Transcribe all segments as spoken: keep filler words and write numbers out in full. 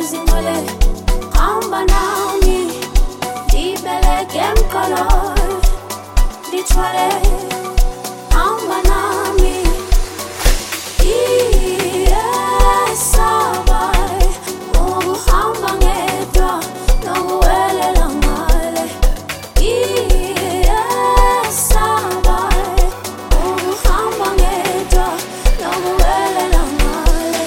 zingole hamba nami dibeleke emkolo dithwale hamba nami iyesaba ukuhamba ngedwa nokuwelela ngale iyesaba ukuhamba ngedwa nokuwelela ngale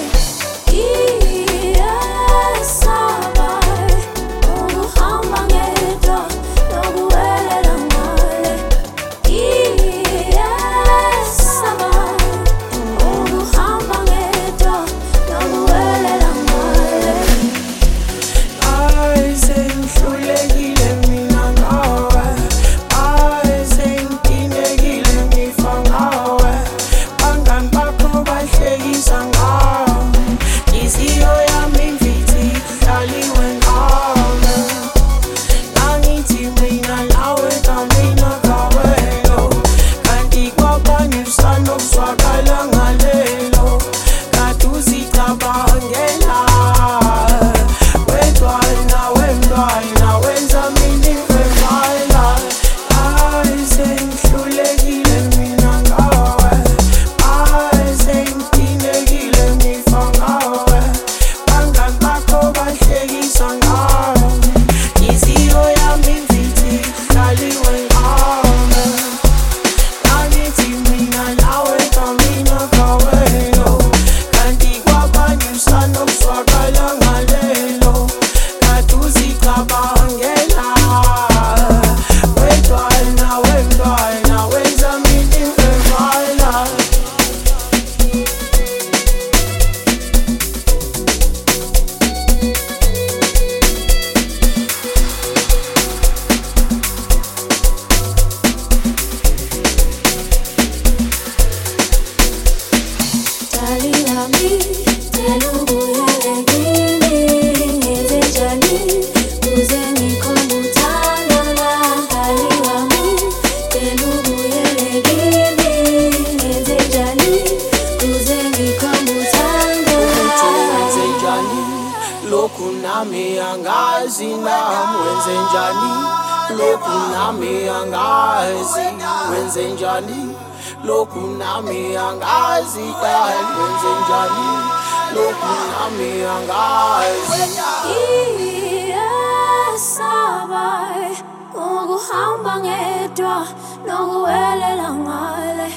iyesaba ukuhamba ngedwa nokuwelela ngale iyesaba ukuhamba ngedwa nokuwelela ngale Ayisengihlulekile mina ngawe, ayisenginekile ngifa ngawe, bangani bakho bahlekisa ngawe, inhliziyo yami imfithi ihlaliwe ngawe, nangithi mina nawe kamina kawelo, kanti kwabanye usanokuzwakala ngalelo, kade uzicabangela wetwana wemntwana wenza mina ifemala. Ayisengihlulekile mina ngawe, ayisenginekile ngifa ngawe, bangani bakho bahlekisa ngawe, inhliziyo yami imfithi ihlaliwe ngawe, nangithi mina nawe kamina kawelo, kanti kwabanye usanokuzwakala ngalelo, kade uzicabangela wetwana wemntwana wenza mina ifemala. Dalilami telubuyele kimi ngezenjani kuze ngikhombe uthando Dalilami telubuyele kimi ngezenjani kuze ngikhombe uthando Wenzenjani lokhu nami angazi, nami wenzenjani lokhu nami angazi, wenzenjani lokhu nami angazi, dali wenzenjani lokhu nami angazi. iyesaba ukuhamba ngedwa nokuwelela ngale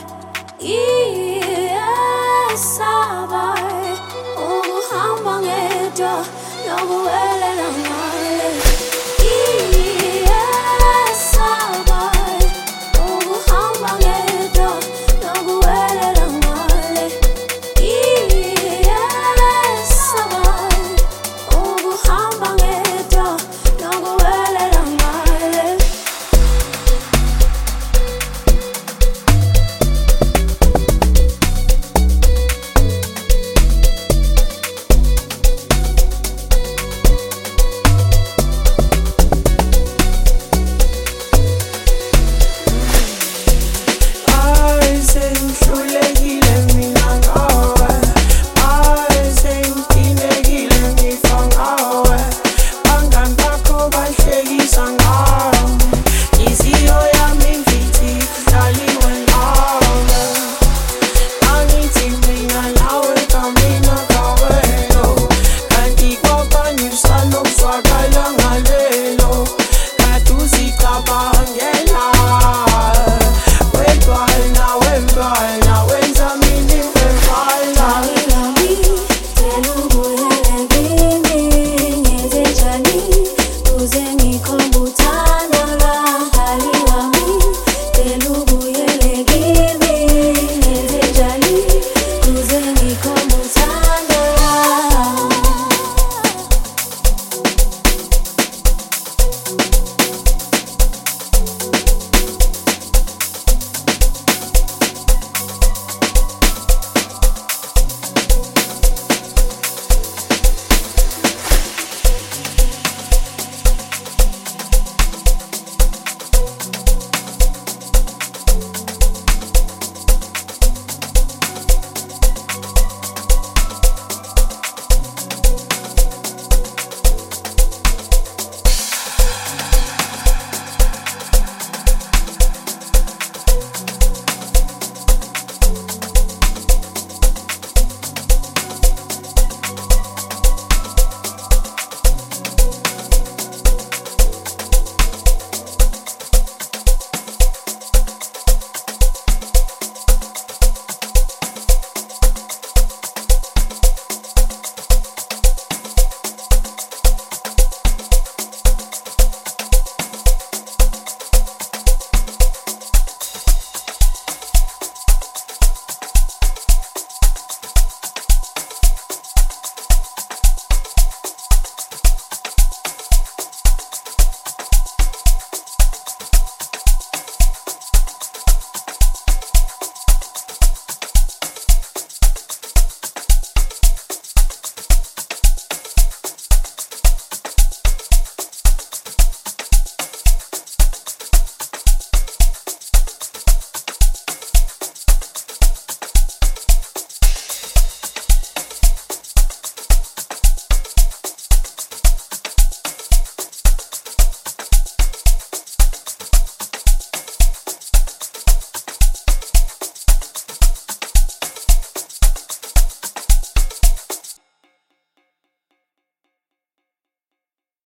iyesaba ukuhamba ngedwa nokuwelela ngale